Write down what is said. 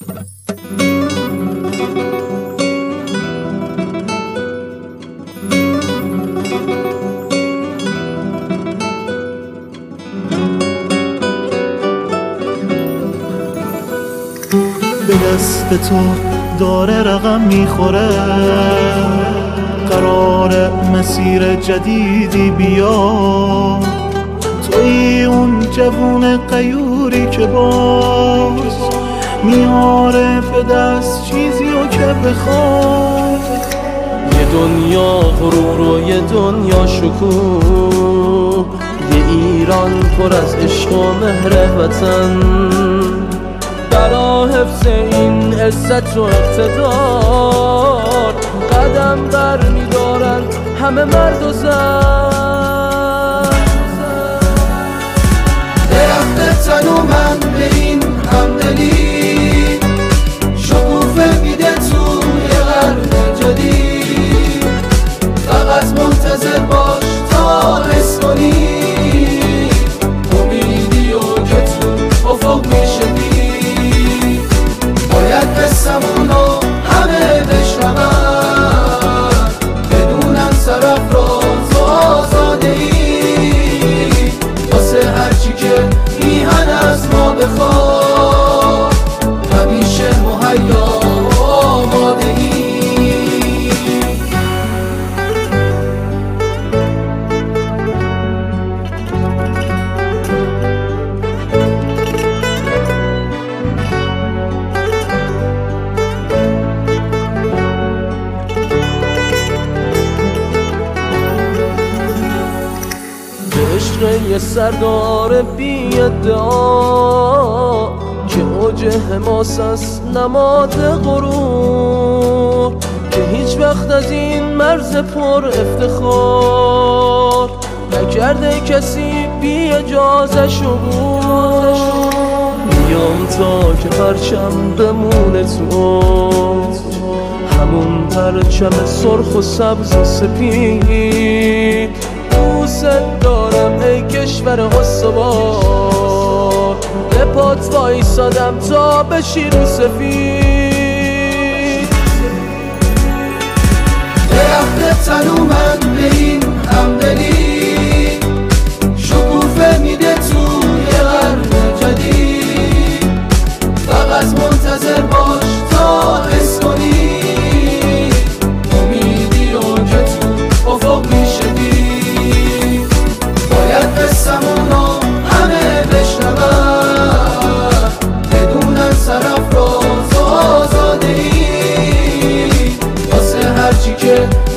به دست تو داره رقم میخوره، قرار مسیر جدیدی بیا. توی اون جوون قیوری که باز میاره به دست چیزی رو که بخواد. یه دنیا غرور و یه دنیا شکوه، یه ایران پر از عشق و مهر وطن. برا حفظ این عزت و اقتدار قدم بر می‌دارن همه مرد و زن. درخت تنومن به این همدلی، شکوفه میده توی قرن جدید. فقط منتظر باش تا حس کنی امیدی و که تو افق میشه دید. باید قسمونو همه بشنون، بدونن سرافراز و آزاده ای. واسه هرچی که میهن از ما بخواد همیشه مهیا و آماده ای. عشق یه سردار بی ادعا که اوج حماس است نماد غرور، که هیچ وقت از این مرز پر افتخار نکرده کسی بی اجازش عبور. میام تا که پرچم بمونه تو همون پرچم سرخ و سبز و سپید. دوست دارم ای کشور استوار، به پات وایسادم تا بشی رو سفید. درخت تنومن به این همدلی، شکوفه میده توی قرن جدید. فقط منتظر باش تا حس کنی امیدی و که تو افق میشه دید. باید قسمونو همه بشنون، بدونن سرافراز و آزاده ای. واسه هرچی که